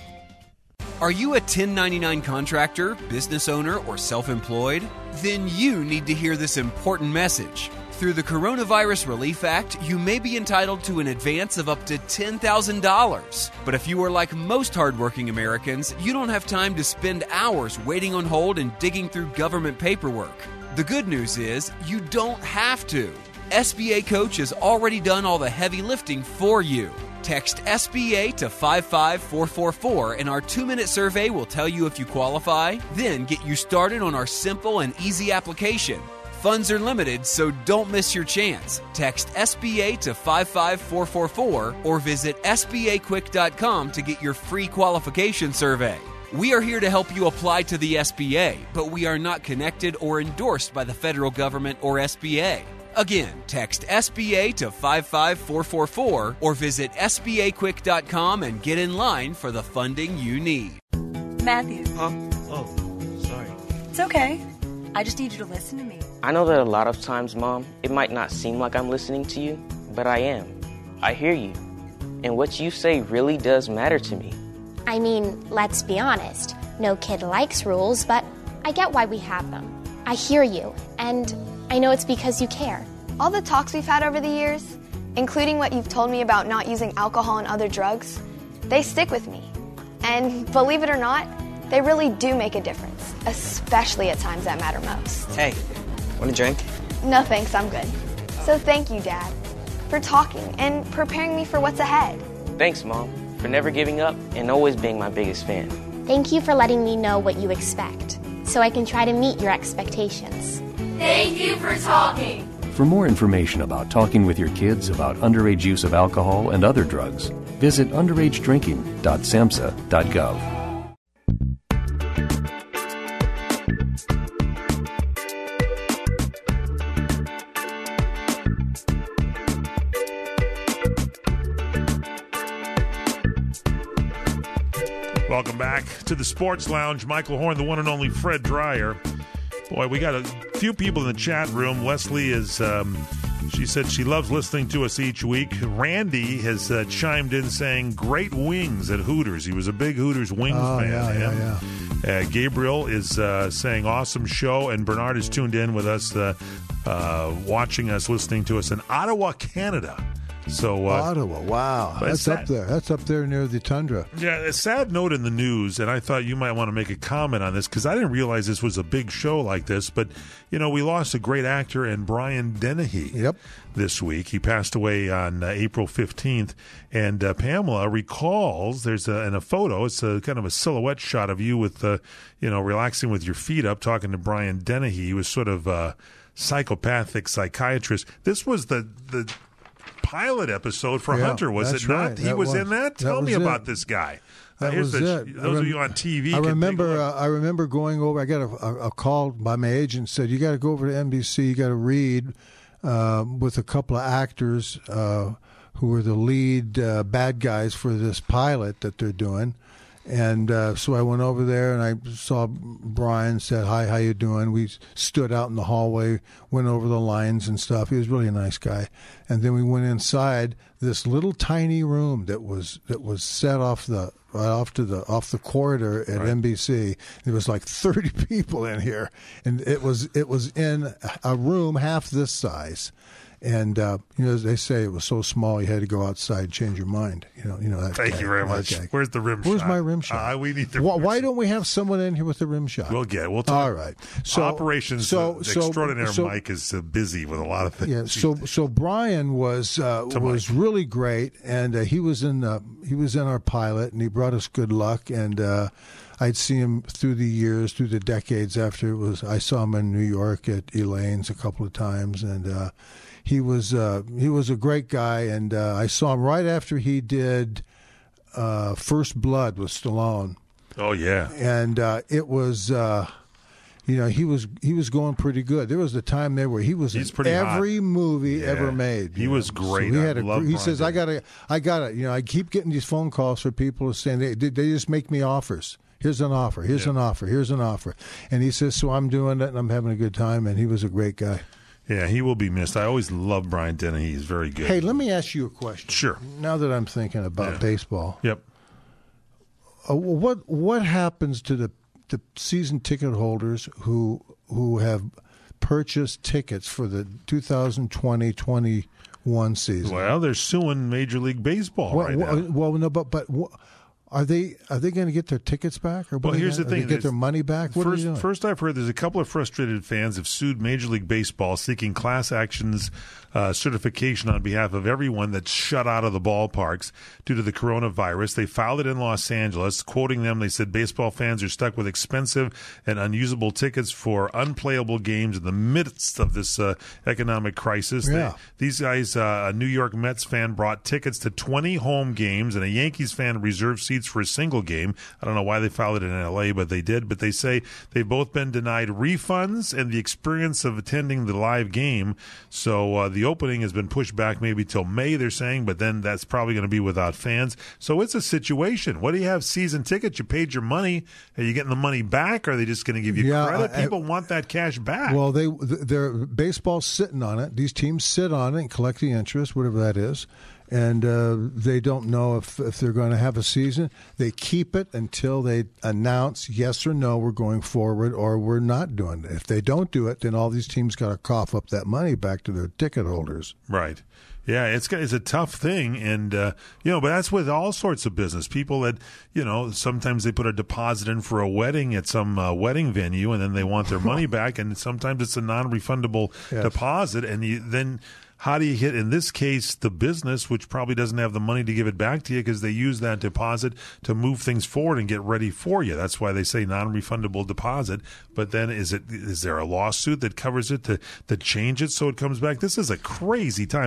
Are you a ten ninety-nine contractor, business owner, or self-employed? Then you need to hear this important message. Through the Coronavirus Relief Act, you may be entitled to an advance of up to ten thousand dollars. But if you are like most hardworking Americans, you don't have time to spend hours waiting on hold and digging through government paperwork. The good news is, you don't have to. S B A Coach has already done all the heavy lifting for you. Text S B A to five five four four four and our two-minute survey will tell you if you qualify. Then get you started on our simple and easy application. Funds are limited, so don't miss your chance. Text S B A to five five four four four or visit S B A quick dot com to get your free qualification survey. We are here to help you apply to the S B A, but we are not connected or endorsed by the federal government or S B A. Again, text S B A to five five four four four or visit S B A quick dot com and get in line for the funding you need.
Matthew.
Huh? Oh, sorry.
It's okay. I just need you to listen to me.
I know that a lot of times, Mom, it might not seem like I'm listening to you, but I am. I hear you. And what you say really does matter to me.
I mean, let's be honest. No kid likes rules, but I get why we have them. I hear you, and I know it's because you care.
All the talks we've had over the years, including what you've told me about not using alcohol and other drugs, they stick with me. And believe it or not, they really do make a difference, especially at times that matter most.
Hey, want a drink?
No thanks, I'm good. So thank you, Dad, for talking and preparing me for what's ahead.
Thanks, Mom, for never giving up and always being my biggest fan.
Thank you for letting me know what you expect, so I can try to meet your expectations.
Thank you for talking.
For more information about talking with your kids about underage use of alcohol and other drugs, visit underage drinking dot samhsa dot gov.
Welcome back to the Sports Lounge. Michael Horn, the one and only Fred Dreyer. Boy, we got a few people in the chat room. Leslie is, um, she said she loves listening to us each week. Randy has uh, chimed in saying, great wings at Hooters. He was a big Hooters wings
oh,
fan.
Yeah, yeah, yeah.
Uh, Gabriel is uh, saying, awesome show. And Bernard is tuned in with us, uh, uh, watching us, listening to us in Ottawa, Canada. So uh,
Ottawa, wow, that's
sad.
up there. That's up there near the tundra.
Yeah, a sad note in the news, and I thought you might want to make a comment on this because I didn't realize this was a big show like this. But you know, we lost a great actor in Brian Dennehy.
Yep.
This week, he passed away on uh, April fifteenth, and uh, Pamela recalls. There's a, in a photo. It's a kind of a silhouette shot of you with, uh, you know, relaxing with your feet up, talking to Brian Dennehy. He was sort of a psychopathic psychiatrist. This was the the. pilot episode for
yeah,
Hunter, was it not?
Right.
He
that
was,
was
in that?
that
Tell me
it.
about this guy.
That
uh, here's
was
the,
it.
Those
rem-
of you on T V
I
can
remember uh, I remember going over, I got a, a, a call by my agent, said, you got to go over to N B C, you got to read uh, with a couple of actors uh, who were the lead uh, bad guys for this pilot that they're doing. And uh, so I went over there and I saw Brian, said, hi, how you doing? We stood out in the hallway, went over the lines and stuff. He was really a nice guy. And then we went inside this little tiny room that was that was set off the right off to the off the corridor at right. N B C. There was like thirty people in here, and it was it was in a room half this size. And uh, you know, as they say, it was so small you had to go outside and change your mind. You know, you know. That
Thank
guy,
you very much.
Guy.
Where's the rim
Where's
shot?
my rim shot?
Uh, we need the.
Why,
rim
why
shot.
don't we have someone in here with the rim shot?
We'll get it. We'll talk.
All right. So
operations.
So,
uh,
so
extraordinaire
so,
Mike is uh, busy with a lot of things.
Yeah. So so Brian was uh, was Mike. really great, and uh, he was in uh, he was in our pilot, and he brought us good luck, and. Uh, I'd see him through the years, through the decades after it was. I saw him in New York at Elaine's a couple of times, and uh, he was uh, he was a great guy. And uh, I saw him right after he did uh, First Blood with Stallone.
Oh yeah,
and uh, it was. Uh, You know, he was he was going pretty good. There was a time there where he was
He's
in every
hot.
movie
yeah.
ever made.
He was
know?
great.
So he
I
had a,
love
he
Brian
says,
Dennehy.
"I got to, I got to." You know, I keep getting these phone calls for people saying they they just make me offers. Here's an offer. Here's
yeah.
an offer. Here's an offer. And he says, "So I'm doing it, and I'm having a good time." And he was a great guy.
Yeah, he will be missed. I always love Brian Dennehy. He's very good.
Hey, let me ask you a question.
Sure.
Now that I'm thinking about
yeah.
baseball.
Yep.
Uh, what what happens to the the season ticket holders who who have purchased tickets for the two thousand twenty twenty-one season?
Well, they're suing Major League Baseball
well,
right
well,
now.
Well, no, but but are they are they going to get their tickets back, or
well, here's
gonna,
the thing:
they get their money back? What
first,
are they doing?
first, I've heard there's a couple of frustrated fans have sued Major League Baseball, seeking class actions uh, certification on behalf of everyone that's shut out of the ballparks due to the coronavirus. They filed it in Los Angeles. Quoting them, they said baseball fans are stuck with expensive and unusable tickets for unplayable games in the midst of this uh, economic crisis.
Yeah.
They, these guys, uh, a New York Mets fan brought tickets to twenty home games, and a Yankees fan reserved seats for a single game. I don't know why they filed it in L A, but they did. But they say they've both been denied refunds and the experience of attending the live game. So uh, the opening has been pushed back maybe till May, they're saying, but then that's probably going to be without fans. So it's a situation. What do you have? Season tickets? You paid your money. Are you getting the money back? Or are they just going to give you
Yeah,
credit?
I-
People want that cash back.
Well, they they're baseball's sitting on it. These teams sit on it and collect the interest, whatever that is, and uh, they don't know if if they're going to have a season. They keep it until they announce yes or no, we're going forward, or we're not doing it. If they don't do it, then all these teams got to cough up that money back to their ticket holders.
Right. Yeah, it's it's a tough thing, and uh, you know, but that's with all sorts of business. People that, you know, sometimes they put a deposit in for a wedding at some uh, wedding venue, and then they want their money back, and sometimes it's a non-refundable
Yes.
deposit, and you then. How do you hit, in this case, the business, which probably doesn't have the money to give it back to you because they use that deposit to move things forward and get ready for you? That's why they say non-refundable deposit. But then is it is there a lawsuit that covers it to, to change it so it comes back? This is a crazy time. This
Well,
is the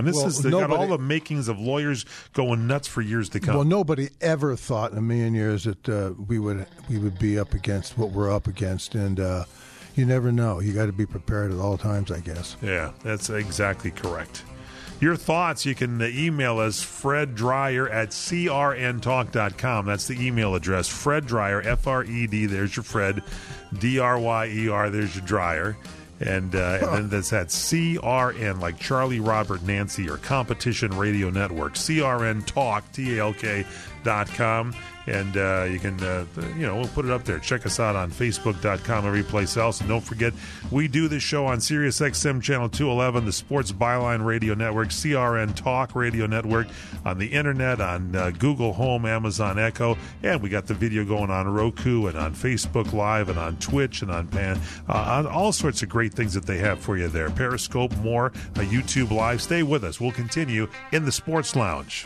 they've got
nobody-
all the makings of lawyers going nuts for years to come.
Well, nobody ever thought in a million years that uh, we would we would be up against what we're up against, and uh, you never know. You got to be prepared at all times, I guess.
Yeah, that's exactly correct. Your thoughts, you can uh, email us, Fred Dryer at c r n talk dot com. That's the email address, Fred Dryer, F R E D, there's your Fred, D R Y E R, there's your Dryer. And, uh, and then that's at C R N, like Charlie, Robert, Nancy, or Competition Radio Network, C R N Talk, T A L K dot com. And uh, you can, uh, you know, we'll put it up there. Check us out on Facebook dot com, every place else. And don't forget, we do this show on Sirius X M Channel two eleven, the Sports Byline Radio Network, C R N Talk Radio Network, on the internet, on uh, Google Home, Amazon Echo. And we got the video going on Roku and on Facebook Live and on Twitch and on Pan, uh, on all sorts of great things that they have for you there. Periscope, more, uh, YouTube Live. Stay with us. We'll continue in the Sports Lounge.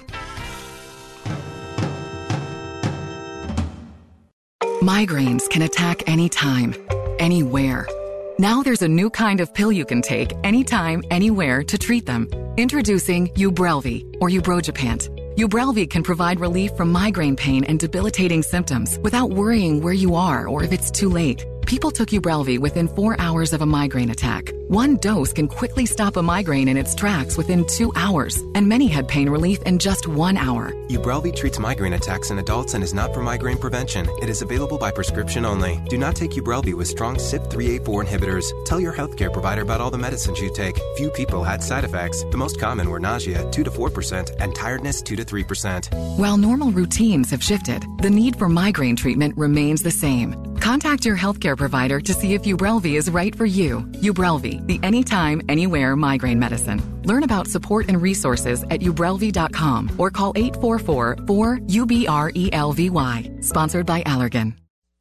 Migraines can attack anytime, anywhere. Now there's a new kind of pill you can take anytime, anywhere to treat them. Introducing Ubrelvy, or Ubrogepant. Ubrelvy can provide relief from migraine pain and debilitating symptoms without worrying where you are or if it's too late. People took Ubrelvy within four hours of a migraine attack. One dose can quickly stop a migraine in its tracks within two hours, and many had pain relief in just one hour.
Ubrelvy treats migraine attacks in adults and is not for migraine prevention. It is available by prescription only. Do not take Ubrelvy with strong C Y P three A four inhibitors. Tell your healthcare provider about all the medicines you take. Few people had side effects. The most common were nausea, two to four percent, and tiredness, two to three percent.
While normal routines have shifted, the need for migraine treatment remains the same. Contact your healthcare provider to see if Ubrelvy is right for you. Ubrelvy, the anytime, anywhere migraine medicine. Learn about support and resources at ubrelvy dot com or call eight four four, four, U B R E L V Y. Sponsored by Allergan.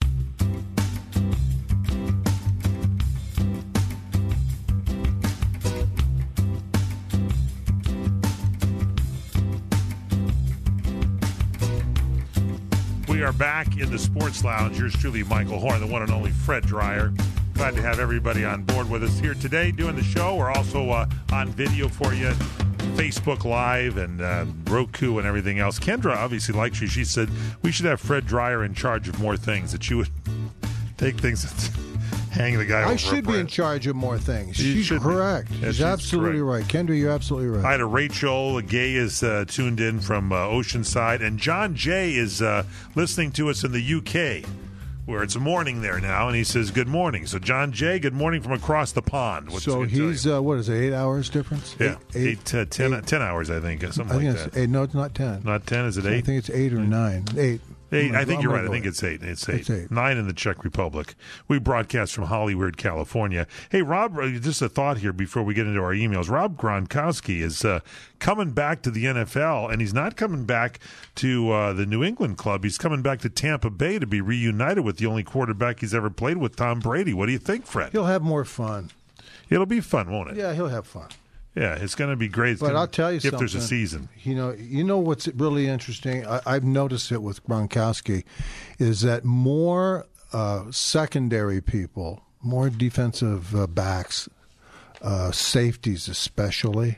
We are back in the Sports Lounge. Yours truly, Michael Horn, the one and only Fred Dryer. Glad to have everybody on board with us here today doing the show. We're also uh, on video for you, Facebook Live and uh, Roku and everything else. Kendra obviously likes you. She said we should have Fred Dryer in charge of more things, that you would take things and hang the guy over
I
a
should be
bridge.
in charge of more things.
You
She's
should be.
correct.
Yeah,
she's
she's
absolutely right. Kendra, you're absolutely right.
I had a Rachel Gay is uh, tuned in from uh, Oceanside, and John Jay is uh, listening to us in the U K, where it's morning there now, and he says good morning. So John Jay, good morning from across the pond. What's
so
it gonna tell
he's,
you?
uh, what is it, eight hours difference?
yeah,
Eight,
eight, uh, ten, ten hours, I think, something
I think
like
it's
that.
eight. No, it's not ten.
Not ten, is it
I
eight?
think it's eight or nine. Eight.
Eight.
I'm
I think
gonna
you're
go
right. I think
with
it's eight. It's eight.
It's eight.
Nine in the Czech Republic. We broadcast from Hollywood, California. Hey, Rob, uh, just a thought here before we get into our emails. Rob Gronkowski is uh, coming back to the N F L, and he's not coming back to uh, the New England club. He's coming back to Tampa Bay to be reunited with the only quarterback he's ever played with, Tom Brady. What do you think, Fred?
He'll have more fun.
It'll be fun, won't it?
Yeah, he'll have fun.
Yeah, it's going to be great. It's
But
gonna-
I'll tell you
if
something.
there's a season.
You know, you know what's really interesting? I, I've noticed it with Gronkowski, is that more uh, secondary people, more defensive uh, backs, uh, safeties especially,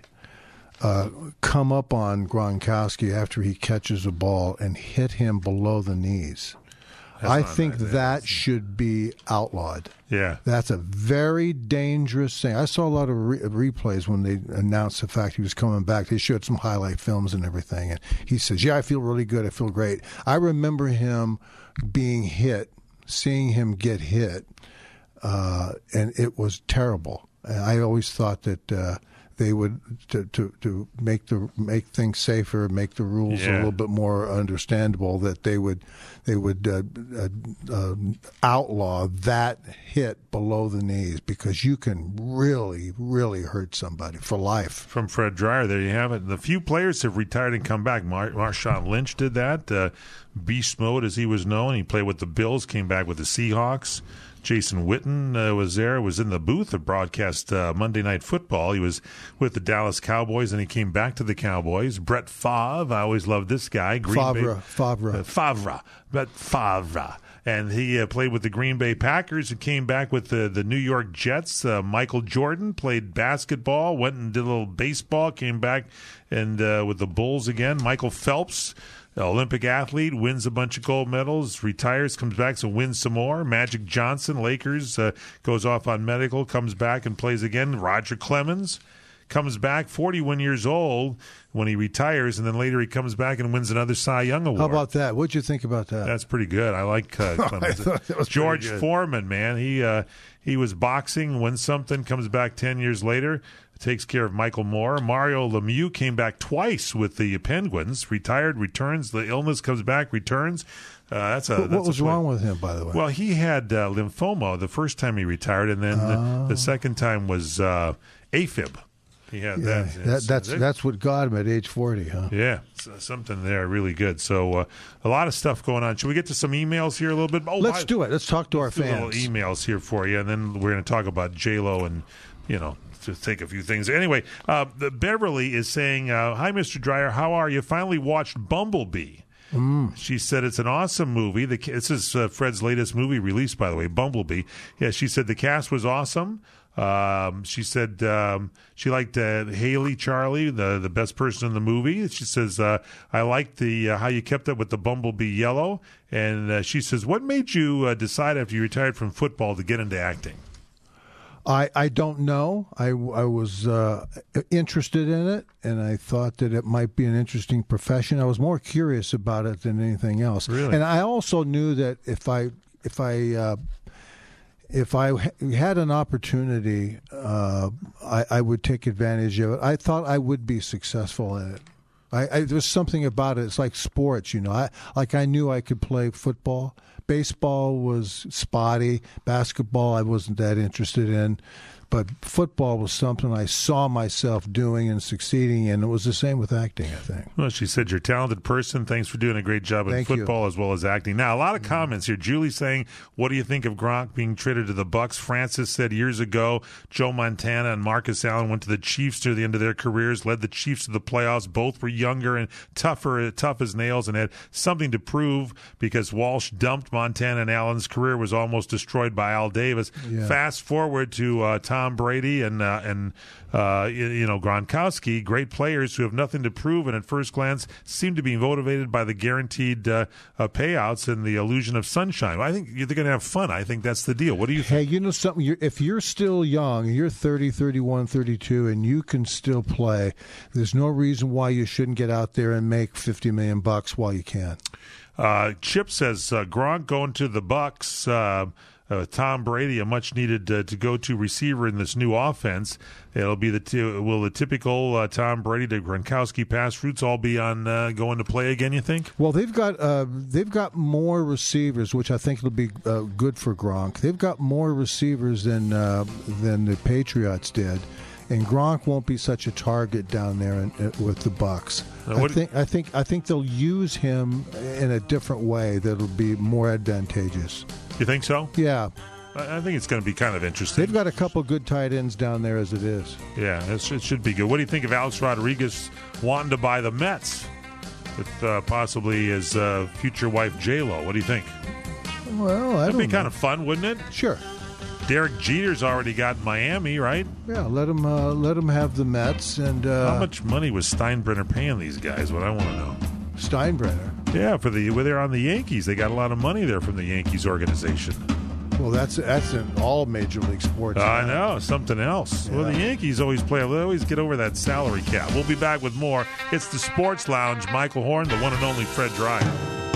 uh, come up on Gronkowski after he catches a ball and hit him below the knees.
That's
I
not
think
nice.
that should be outlawed.
Yeah.
That's a very dangerous thing. I saw a lot of re- replays when they announced the fact he was coming back. They showed some highlight films and everything. And he says, yeah, I feel really good. I feel great. I remember him being hit, seeing him get hit, uh, and it was terrible. And I always thought that uh, they would, to, to, to make the make things safer, make the rules a
Yeah.
little bit more understandable, that they would they would uh, uh, uh, outlaw that hit below the knees, because you can really, really hurt somebody for life.
From Fred Dryer, there you have it. The few players have retired and come back. Mar- Marshawn Lynch did that. Uh, Beast Mode, as he was known. He played with the Bills, came back with the Seahawks. Jason Witten uh, was there, was in the booth to broadcast uh, Monday Night Football. He was with the Dallas Cowboys, and he came back to the Cowboys. Brett Favre, I always loved this guy. Green
Favre,
Bay,
Favre.
Uh, Favre, Brett Favre. and he uh, played with the Green Bay Packers and came back with the, the New York Jets. Uh, Michael Jordan played basketball, went and did a little baseball, came back and uh, with the Bulls again. Michael Phelps, Olympic athlete, wins a bunch of gold medals, retires, comes back, so wins some more. Magic Johnson, Lakers, uh, goes off on medical, comes back and plays again. Roger Clemens comes back, forty-one years old when he retires, and then later he comes back and wins another Cy Young Award.
How about that? What'd you think about that?
That's pretty good. I like uh, Clemens.
I
George Foreman, man. He uh, he was boxing, wins something, comes back ten years later, takes care of Michael Moore. Mario Lemieux came back twice with the Penguins, retired, returns. The illness comes back, returns. Uh, that's a.
What,
that's
what was
a
wrong with him, by the way?
Well, he had uh, lymphoma the first time he retired, and then
Oh.
the, the second time was uh, AFib. He had
Yeah,
that.
that, that's that's what got him at age forty, huh?
Yeah, so something there really good. So uh, a lot of stuff going on. Should we get to some emails here a little bit? Oh,
Let's
I-
do it. Let's talk to our
do little
fans.
emails here for you, and then we're going to talk about J-Lo and, you know, to take a few things. Anyway, uh, the Beverly is saying, uh, hi, Mister Dreyer, how are you? Finally watched Bumblebee.
Mm.
She said it's an awesome movie. The, this is uh, Fred's latest movie released, by the way, Bumblebee. Yeah, she said the cast was awesome. Um, she said um, she liked uh, Haley Charlie, the the best person in the movie. She says uh, I liked the uh, how you kept up with the Bumblebee yellow. And uh, she says, what made you uh, decide after you retired from football to get into acting?
I, I don't know. I, I was uh, interested in it, and I thought that it might be an interesting profession. I was more curious about it than anything else.
Really?
And I also knew that if I if I uh, if I had an opportunity, uh, I, I would take advantage of it. I thought I would be successful in it. I, I, there was something about it. It's like sports, you know. I like I knew I could play football. Baseball was spotty. Basketball I wasn't that interested in. But football was something I saw myself doing and succeeding in. It was the same with acting, I think.
Well, she said you're a talented person. Thanks for doing a great job in
Thank you.
football as well as acting. Now, a lot of comments here. Julie saying, what do you think of Gronk being traded to the Bucks? Francis said years ago, Joe Montana and Marcus Allen went to the Chiefs near the end of their careers, led the Chiefs to the playoffs. Both were younger and tougher, tough as nails, and had something to prove because Walsh dumped Montana, and Allen's career was almost destroyed by Al Davis.
Yeah.
Fast forward to uh, Tom Brady and uh, and uh, you, you know Gronkowski, great players who have nothing to prove, and at first glance seem to be motivated by the guaranteed uh, uh, payouts and the illusion of sunshine. I think they're going to have fun. I think that's the deal. What do you think?
Hey, you know something? You're, if you're still young, you're thirty, thirty-one, thirty-two, and you can still play, there's no reason why you shouldn't get out there and make fifty million bucks while you can.
Uh, Chip says uh, Gronk going to the Bucks. Uh, Uh, Tom Brady, a much-needed uh, to-go-to receiver in this new offense. It'll be the t- will the typical uh, Tom Brady to Gronkowski pass routes all be on uh, going to play again? You think?
Well, they've got uh, they've got more receivers, which I think will be uh, good for Gronk. They've got more receivers than uh, than the Patriots did, and Gronk won't be such a target down there in, in, with the Bucks.
Now,
I
what-
think I think I think they'll use him in a different way that'll be more advantageous.
You think so?
Yeah.
I, I think it's going to be kind of interesting.
They've got a couple good tight ends down there as it is.
Yeah, it's, it should be good. What do you think of Alex Rodriguez wanting to buy the Mets with uh, possibly his uh, future wife J-Lo? What do you think?
Well, I
That'd
don't
be
know.
kind of fun, wouldn't it?
Sure.
Derek Jeter's already got Miami, right?
Yeah, let him uh, let him have the Mets and uh,
How much money was Steinbrenner paying these guys? What I want to know.
Steinbrenner.
Yeah, for the where they're on the Yankees, they got a lot of money there from the Yankees organization.
Well, that's that's in all major league sports.
I know, something else. Well, the Yankees always play, they always get over that salary cap. We'll be back with more. It's the Sports Lounge. Michael Horn, the one and only Fred Dreyer.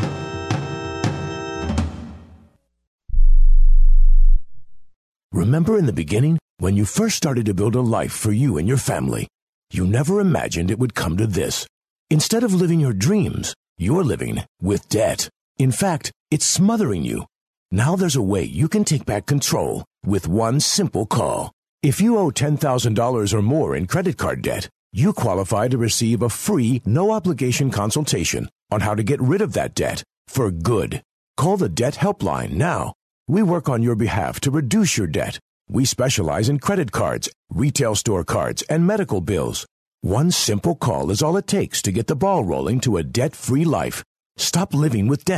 Remember in the beginning, when you first started to build a life for you and your family, you never imagined it would come to this. Instead of living your dreams, you're living with debt. In fact, it's smothering you. Now there's a way you can take back control with one simple call. If you owe ten thousand dollars or more in credit card debt, you qualify to receive a free, no-obligation consultation on how to get rid of that debt for good. Call the Debt Helpline now. We work on your behalf to reduce your debt. We specialize in credit cards, retail store cards, and medical bills. One simple call is all it takes to get the ball rolling to a debt-free life. Stop living with debt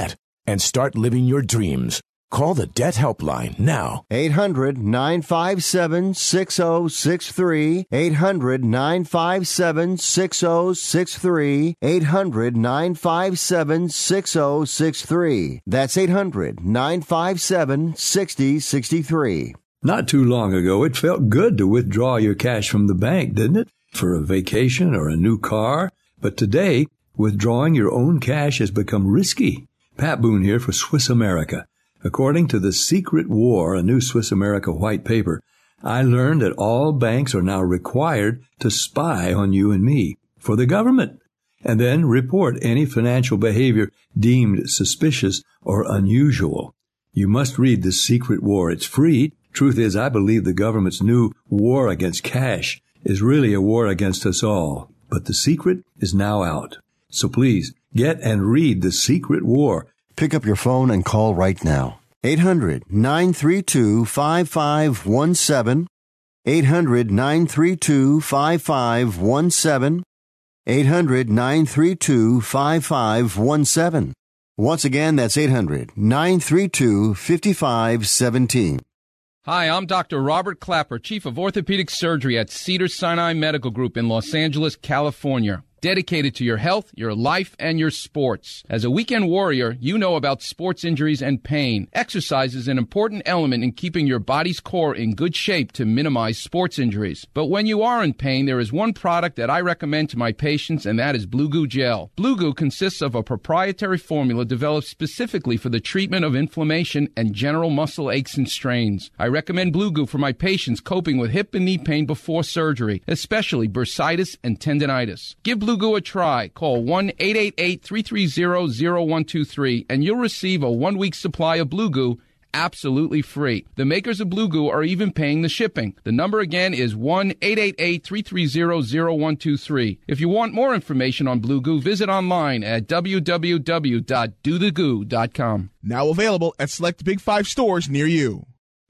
and start living your dreams. Call the Debt Helpline now.
eight hundred nine five seven six zero six three. eight hundred nine five seven six zero six three. eight hundred nine five seven six zero six three. That's eight hundred nine five seven six zero six three.
Not too long ago, it felt good to withdraw your cash from the bank, didn't it? For a vacation or a new car. But today, withdrawing your own cash has become risky. Pat Boone here for Swiss America. According to The Secret War, a new Swiss America white paper, I learned that all banks are now required to spy on you and me for the government, and then report any financial behavior deemed suspicious or unusual. You must read The Secret War. It's free. Truth is, I believe the government's new war against cash is really a war against us all. But the secret is now out. So please, get and read The Secret War.
Pick up your phone and call right now. eight hundred nine three two five five one seven. eight hundred nine three two five five one seven. eight hundred nine three two five five one seven. Once again, that's eight hundred nine three two five five one seven.
Hi, I'm Doctor Robert Clapper, Chief of Orthopedic Surgery at Cedars-Sinai Medical Group in Los Angeles, California. Dedicated to your health, your life, and your sports. As a weekend warrior, you know about sports injuries and pain. Exercise is an important element in keeping your body's core in good shape to minimize sports injuries. But when you are in pain, there is one product that I recommend to my patients, and that is Blue Goo Gel. Blue Goo consists of a proprietary formula developed specifically for the treatment of inflammation and general muscle aches and strains. I recommend Blue Goo for my patients coping with hip and knee pain before surgery, especially bursitis and tendinitis. Give Blue Blue Goo a try. Call one eight eight eight, three three zero, zero one two three and you'll receive a one-week supply of Blue Goo absolutely free. The makers of Blue Goo are even paying the shipping. The number again is one eight eight eight, three three zero, zero one two three. If you want more information on Blue Goo, visit online at w w w dot do the goo dot com.
Now available at select Big Five stores near you.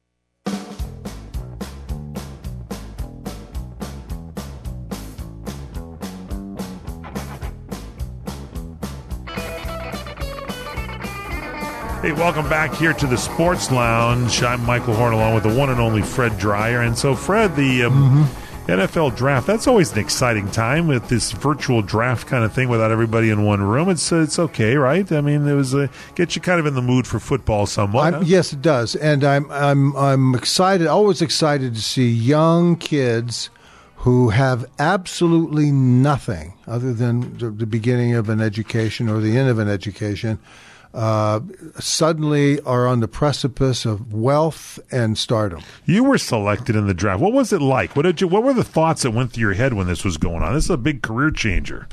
Hey, welcome back here to the Sports Lounge. I'm Michael Horn along with the one and only Fred Dreyer. And so, Fred, the um, mm-hmm. N F L draft, that's always an exciting time with this virtual draft kind of thing without everybody in one room. It's uh, it's okay, right? I mean, it was uh, get you kind of in the mood for football somewhat. Huh?
Yes, it does. And I'm I'm I'm excited, always excited to see young kids who have absolutely nothing other than the, the beginning of an education or the end of an education, Uh, suddenly are on the precipice of wealth and stardom.
You were selected in the draft. What was it like? What did you? What were the thoughts that went through your head when this was going on? This is a big career changer.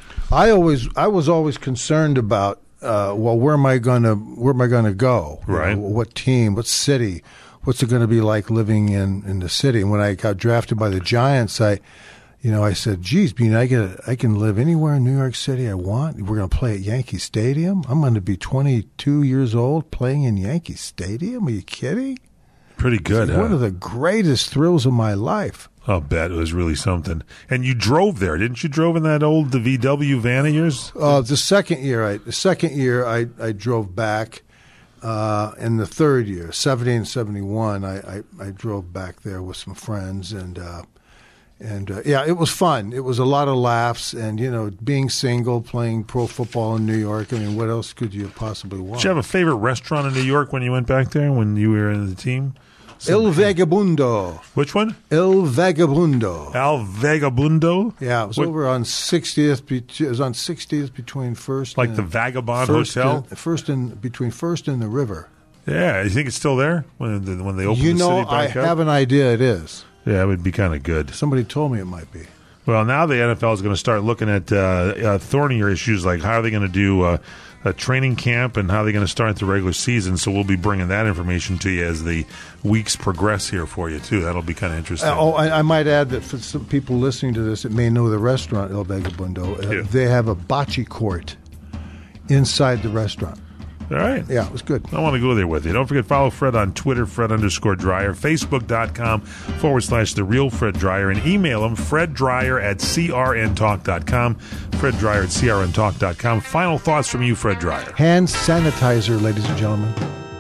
I always, I was always concerned about, uh, well, where am I gonna, where am I gonna go? You
right.
know, what team? What city? What's it going to be like living in, in the city? And when I got drafted by the Giants, I. You know, I said, geez, Bean, I, get I can live anywhere in New York City I want. We're going to play at Yankee Stadium. I'm going to be twenty-two years old playing in Yankee Stadium. Are you kidding?
Pretty good,
It's
huh?
one of the greatest thrills of my life.
I'll bet it was really something. And you drove there, didn't you? Drove in that old the V W van of yours?
Uh, the second year, I the second year I, I drove back. Uh, in the third year, seventy and seventy-one, I, I, I drove back there with some friends and. Uh, And, uh, yeah, it was fun. It was a lot of laughs. And, you know, being single, playing pro football in New York, I mean, what else could you possibly want?
Did you have a favorite restaurant in New York when you went back there, when you were in the team?
Some, El Vagabundo.
Which one?
El Vagabundo.
El Vagabundo?
Yeah, it was what? over on sixtieth. It was on sixtieth between First
like
and...
the Vagabond
first
Hotel?
And, first and, between First and the River.
Yeah, you think it's still there when, the, when they open
you
the
know,
city back
I
up?
You know, I have an idea it is.
Yeah, it would be kind of good.
Somebody told me it might be.
Well, now the N F L is going to start looking at uh, uh, thornier issues like how are they going to do uh, a training camp and how are they going to start the regular season. So we'll be bringing that information to you as the weeks progress here for you, too. That'll be kind of interesting.
Uh, oh, I, I might add that for some people listening to this that may know the restaurant El Vagabundo, uh,
yeah.
they have a bocce court inside the restaurant.
All right.
Yeah, it was good.
I want to go there with you. Don't forget, follow Fred on Twitter, Fred underscore Dryer, Facebook.com forward slash The Real Fred Dryer, and email him, Fred Dryer at C R N talk dot com, Fred Dryer at C R N talk dot com. Final thoughts from you, Fred Dryer.
Hand sanitizer, ladies and gentlemen.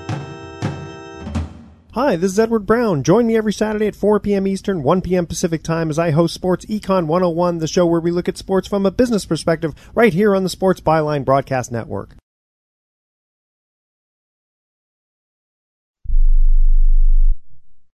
Hi, this is Edward Brown. Join me every Saturday at four p.m. Eastern, one p.m. Pacific Time as I host Sports Econ one oh one, the show where we look at sports from a business perspective, right here on the Sports Byline Broadcast Network.